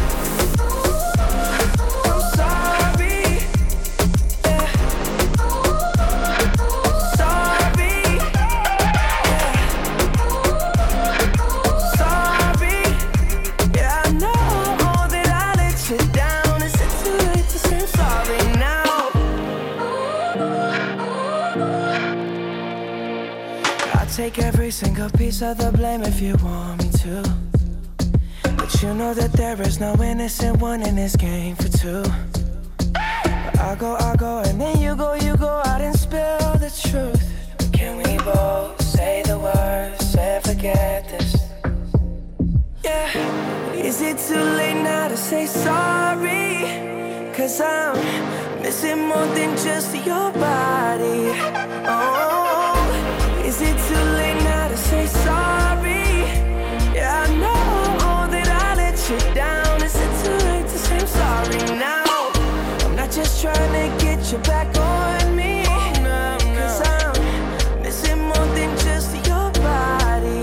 Take every single piece of the blame if you want me to. But you know that there is no innocent one in this game for two. But I go, I go, and then you go, you go out and spill the truth. But can we both say the words and forget this? Yeah. Is it too late now to say sorry? Cause I'm missing more than just your body. Oh, is it too late now to say sorry? Yeah, I know that I let you down. Is it too late to say I'm sorry now? I'm not just trying to get you back on me. Cause I'm missing more than just your body.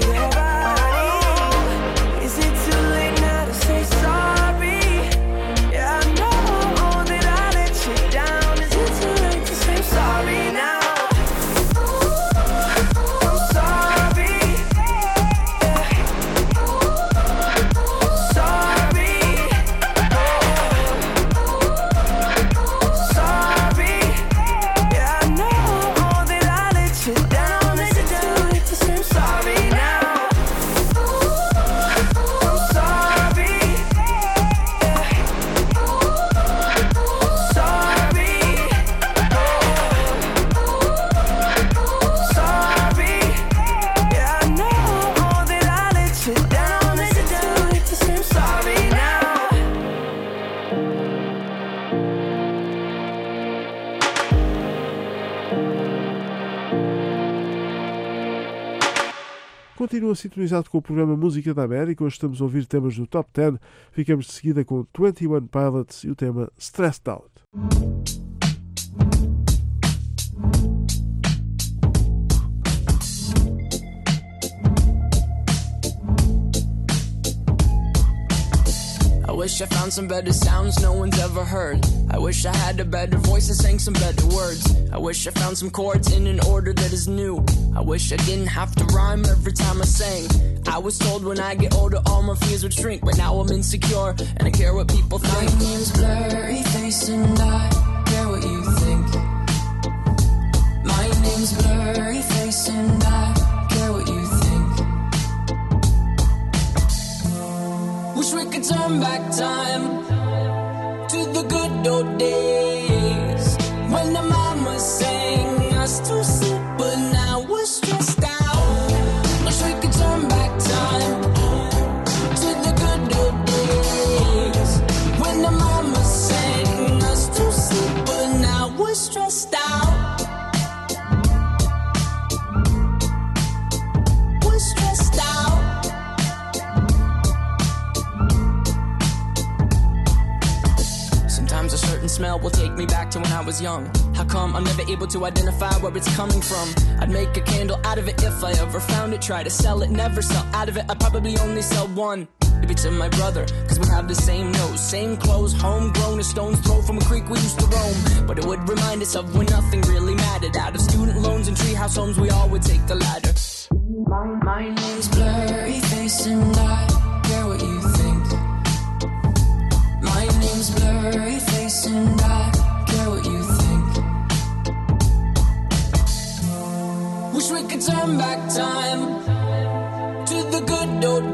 Oh, is it too late now to say sorry? Yeah, I know that I let you down. Is it too late to say I'm sorry now? Continua sintonizado com o programa Música da América. Hoje estamos a ouvir temas do Top dez. Ficamos de seguida com vinte e um Pilots e o tema Stressed Out. I wish I found some better sounds no one's ever heard. I wish I had a better voice and sang some better words. I wish I found some chords in an order that is new. I wish I didn't have to rhyme every time I sang. I was told when I get older all my fears would shrink, but now I'm insecure and I care what people think. My name's Blurry Face and I care what you think. My name's Blurry Face and I care what you think. Wish we could turn back time to the good old days. me back to when I was young. How come I'm never able to identify where it's coming from? I'd make a candle out of it if I ever found it. Try to sell it, never sell out of it. I'd probably only sell one. Maybe to my brother, cause we have the same nose, same clothes, homegrown, a stone's throw from a creek we used to roam. But it would remind us of when nothing really mattered. Out of student loans and treehouse homes, we all would take the ladder. My, my name's Blurry Face and I care what you think. My name's Blurry Face and I care what you think. Wish we could turn back time to the good old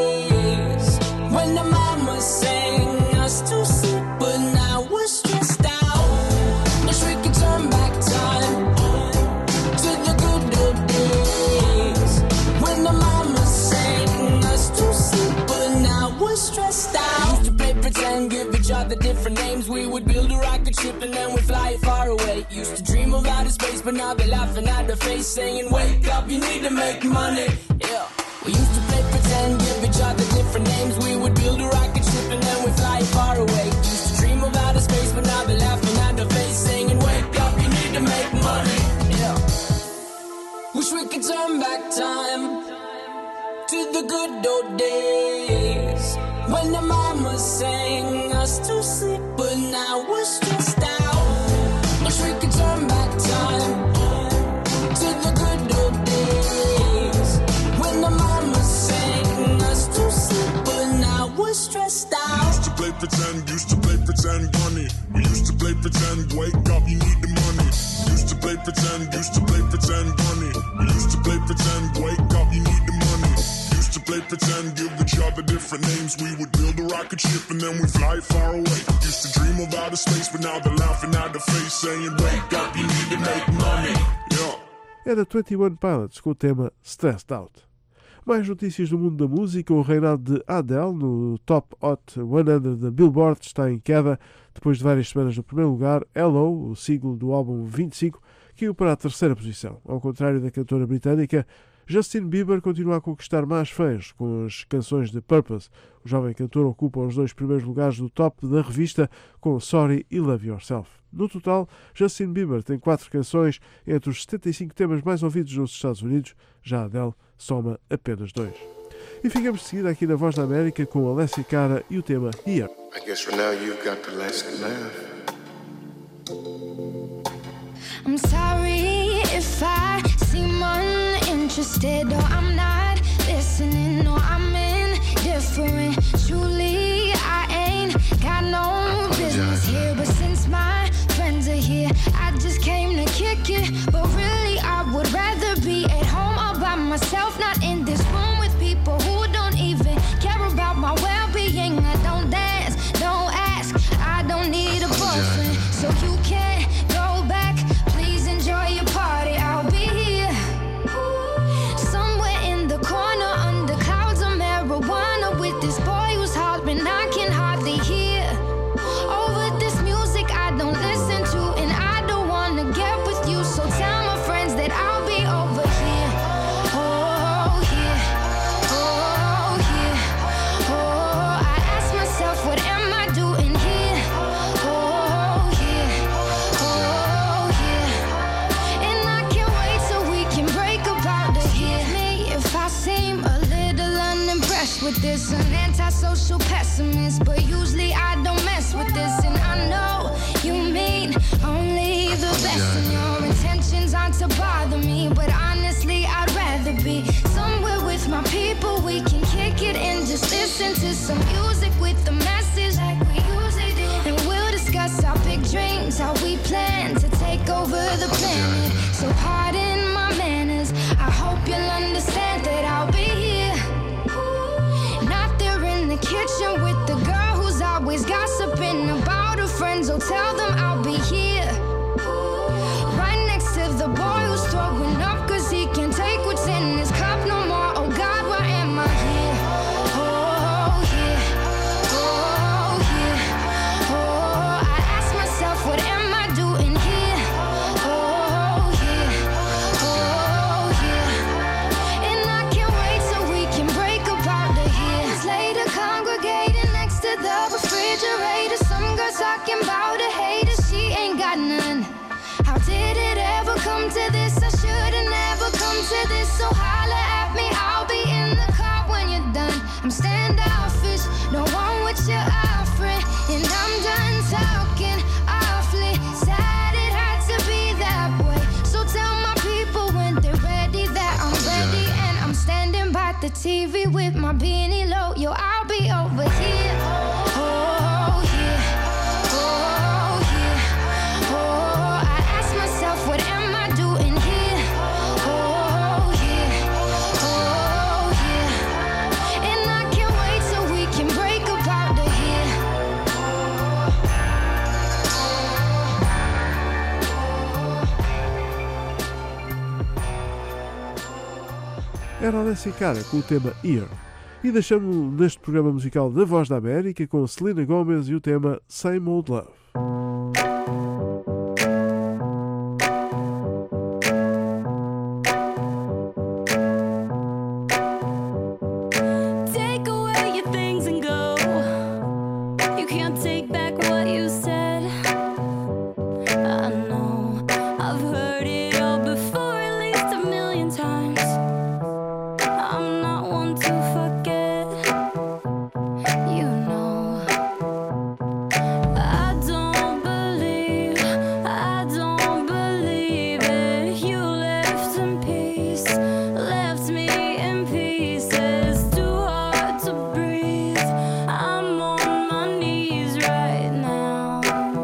days when the mama sang us to sleep, but now we're stressed out. Wish we could turn back time to the good old days when the mama sang us to sleep, but now we're stressed out. Used to play pretend, give each other different names. We would build a rocket ship and then we'd fly it far away. Used to dream of outer space, but now they're laughing at the face, saying, wake up, you need to make money. Yeah. We used to play pretend, give each other different names. We would build a rocket ship and then we'd fly far away. Used to dream of outer space, but now they're laughing at the face, saying, wake up, you need to make money. Yeah. Wish we could turn back time to the good old days when the mama sang us to sleep, but now we're stressed out. Wish we could turn back time to the good old days when the mama sang us to sleep, but now we're stressed out. Used to play pretend, used to play pretend, money. We used to play pretend, wake up, you need the money. Used to play pretend, used to play pretend, money. We used to play pretend, wake up, you need the money. Used to play pretend, give each other different names. We would build a rocket ship and then we fly far away. Used to dream of outer space, but now they're laughing at the face, saying, wake up, you need to make money. Yeah. Era twenty one Pilots com o tema Stressed Out. Mais notícias do mundo da música. O reinado de Adele no Top Hot cem da Billboard está em queda depois de várias semanas no primeiro lugar. Hello, o single do álbum vinte e cinco, caiu para a terceira posição. Ao contrário da cantora britânica, Justin Bieber continua a conquistar mais fãs com as canções de Purpose. O jovem cantor ocupa os dois primeiros lugares do top da revista com Sorry e Love Yourself. No total, Justin Bieber tem quatro canções entre os setenta e cinco temas mais ouvidos nos Estados Unidos. Já Adele soma apenas dois. E ficamos de seguida aqui na Voz da América com Alessia Cara e o tema Here. I guess for now you've got the last laugh. I'm sorry if I seem uninterested or I'm not listening or I'm indifferent. Truly, I ain't got no business here, but since my friends are here, I just came to kick it. But really, I would rather be at home all by myself, not in this room with people who don't even care about my well-being. I don't dance, don't ask, I don't need a boyfriend, so you can't go back. Please enjoy your party, I'll be here somewhere in the corner under clouds of marijuana with this boy who's hollering I can hardly hear over this music I don't listen to, and I don't wanna get with you, so tell my friends that I'll be over here. Oh here, oh here, oh I ask myself what am I doing here? Oh here, oh here, and I can't wait so we can break up out of here. Me if I seem a little unimpressed with this, an antisocial pessimist, but usually I don't mess with this, and I know you mean only the best, and your intentions aren't to bother me, but honestly I'd rather be somewhere with my people. We can kick it and just listen to some music with the message like we usually do, and we'll discuss our big dreams, how we plan to take over the planet. So pardon my manners, I hope you'll understand that I'll be here, not there in the kitchen with the girl who's always gossiping about her friends. Oh, tell them I'll be here right next to the boy who's throwing up cause he can't take what's in his cup no more. Oh God, why am I here? Oh here, oh here, oh I ask myself what am I doing here? Oh here, oh here, and I can't wait so we can break up out of here. It's later congregating next to the refrigerator, some girls talking about a hate. the T V with my beanie low. Yo, I'll be over here. Oh, yeah. Oh, yeah. Oh, I ask myself, what am I doing here? Oh, yeah. Oh, yeah. And I can't wait till we can break up out of here. Era a Nancy Cara com o tema Here. E deixamos neste programa musical da Voz da América com Selena Gomez e o tema Same Old Love. Take away your things and go. You can't take back what you said. I know I've heard it all before, at least a million times. I'm not one to forget. You know I don't believe, I don't believe it. You left in peace, left me in pieces. Too hard to breathe. I'm on my knees right now.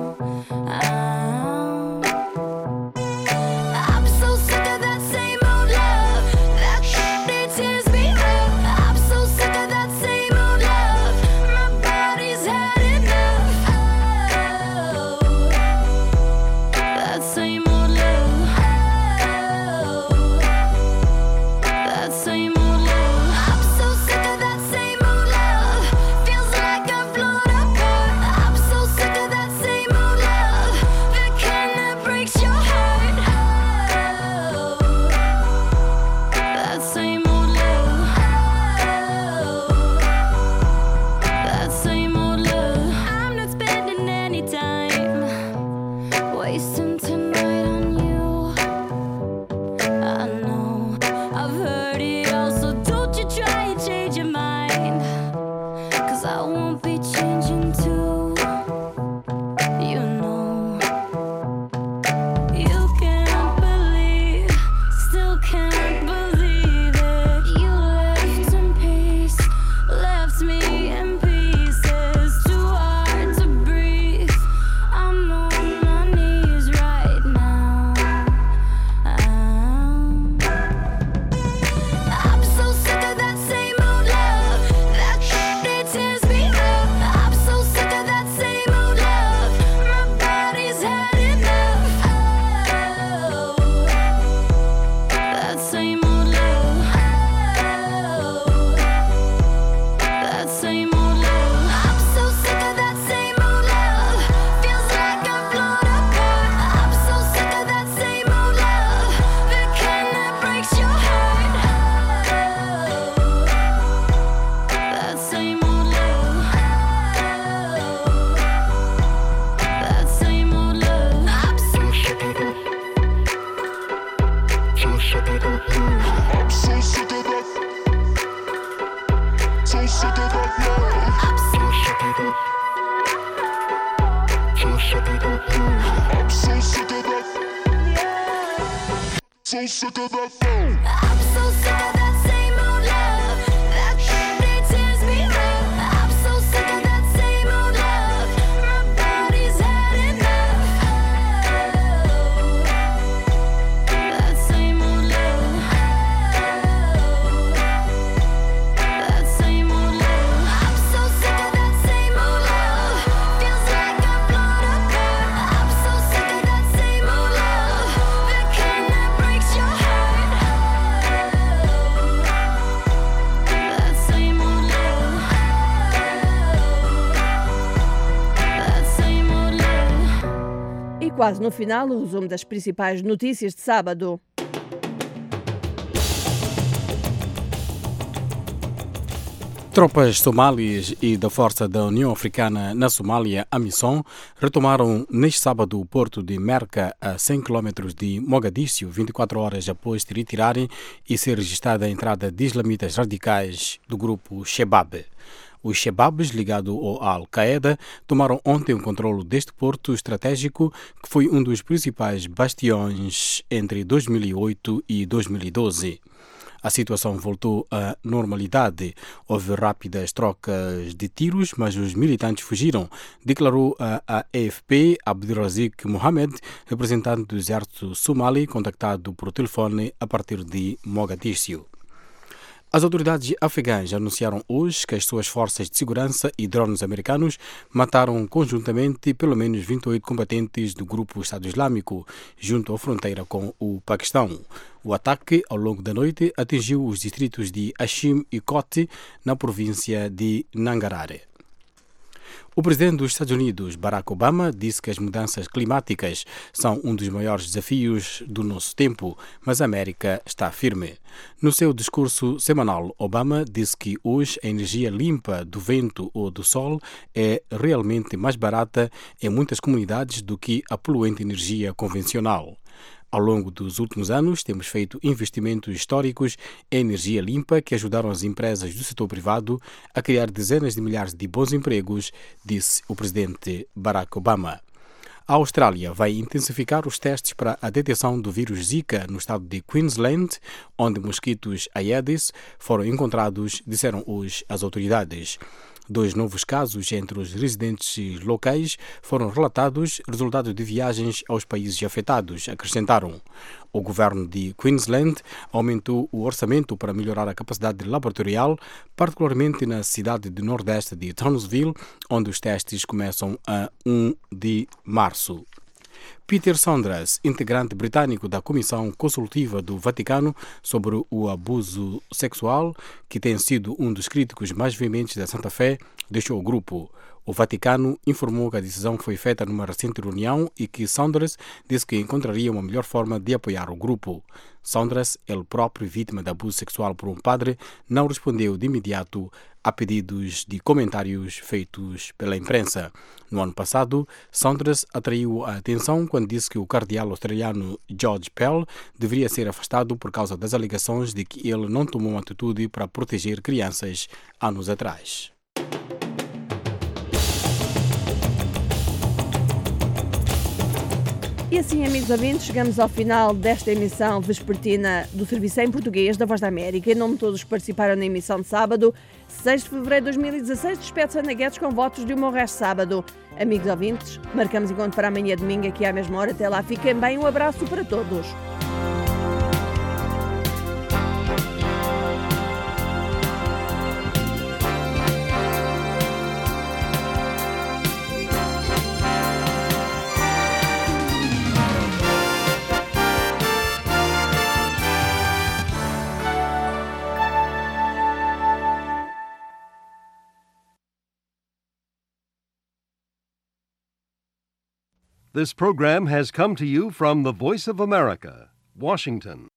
I'm, I'm so sick of that same old love. That shit, it tears me up. I'm so sick of that same old love. My body's had enough. Oh, that same old love. Oh, that same old love. I'm so sick of that same old love. Feels like I've blown apart. I'm so sick of that same old love. The kind that breaks your heart. Oh, that same old love. Oh, that same old love. I'm not spending any time wasting tonight on you. I know I've heard it all, so don't you try and change your mind. Cause I won't be changing too. You know you can't believe, still can't believe it. You left in peace, left me in pieces. Too hard to breathe. I'm on my knees right now. I'm, I'm so sick of that same old love. That shit, it tears me up. I'm so sick of that same old love. My body's had enough. Oh, that same old love. Oh, that same old love. I'm so sick of that same old love. Feels like I've blown apart. I'm so sick of that same old love. The kind that breaks your heart. Oh, that same old love. Oh, that same old love. I'm so sick of that. So sick of that. I'm so sick of that. So sick of that love. I'm so sick of that. So sick of that love. I'm so sick of that. So sick of that love. I'm so sick of that same old love. That shit, it tears me up. I'm so sick of that same old love. My body's had enough. Oh, that same old love. Oh, that same old love. I'm so sick of that same old love. Feels like I've blown apart. I'm so sick of that same old love. The kind that breaks your heart. That same old love. That same old love. E quase no final, o resumo das principais notícias de sábado. Tropas somálias e da Força da União Africana na Somália, AMISOM, retomaram neste sábado o porto de Merka, a cem quilómetros de Mogadíscio, vinte e quatro horas após se retirarem e ser registrada a entrada de islamitas radicais do grupo Shebab. Os Shebabs, ligados ao Al-Qaeda, tomaram ontem o controle deste porto estratégico, que foi um dos principais bastiões entre dois mil e oito e dois mil e doze. a situação voltou à normalidade. Houve rápidas trocas de tiros, mas os militantes fugiram, declarou a A F P Abdurazik Mohamed, representante do exército somali, contactado por telefone a partir de Mogadíscio. As autoridades afegãs anunciaram hoje que as suas forças de segurança e drones americanos mataram conjuntamente pelo menos vinte e oito combatentes do grupo Estado Islâmico, junto à fronteira com o Paquistão. O ataque, ao longo da noite, atingiu os distritos de Ashim e Koti, na província de Nangarhar. O presidente dos Estados Unidos, Barack Obama, disse que as mudanças climáticas são um dos maiores desafios do nosso tempo, mas a América está firme. No seu discurso semanal, Obama disse que hoje a energia limpa do vento ou do sol é realmente mais barata em muitas comunidades do que a poluente energia convencional. Ao longo dos últimos anos, temos feito investimentos históricos em energia limpa que ajudaram as empresas do setor privado a criar dezenas de milhares de bons empregos, disse o presidente Barack Obama. A Austrália vai intensificar os testes para a detecção do vírus Zika no estado de Queensland, onde mosquitos Aedes foram encontrados, disseram hoje as autoridades. Dois novos casos entre os residentes locais foram relatados, resultado de viagens aos países afetados, acrescentaram. O governo de Queensland aumentou o orçamento para melhorar a capacidade laboratorial, particularmente na cidade do nordeste de Townsville, onde os testes começam a primeiro de março. Peter Saunders, integrante britânico da Comissão Consultiva do Vaticano sobre o abuso sexual, que tem sido um dos críticos mais veementes da Santa Fé, deixou o grupo. O Vaticano informou que a decisão foi feita numa recente reunião e que Saunders disse que encontraria uma melhor forma de apoiar o grupo. Saunders, ele próprio vítima de abuso sexual por um padre, não respondeu de imediato a pedidos de comentários feitos pela imprensa. No ano passado, Saunders atraiu a atenção quando disse que o cardeal australiano George Pell deveria ser afastado por causa das alegações de que ele não tomou uma atitude para proteger crianças anos atrás. E assim, amigos ouvintes, chegamos ao final desta emissão vespertina do Serviço em Português da Voz da América. Em nome de todos que participaram na emissão de sábado, seis de fevereiro de dois mil e dezasseis, despede-se Ana Guedes com votos de um bom resto de sábado. Amigos ouvintes, marcamos encontro para amanhã domingo aqui à mesma hora. Até lá, fiquem bem, um abraço para todos. This program has come to you from the Voice of America, Washington.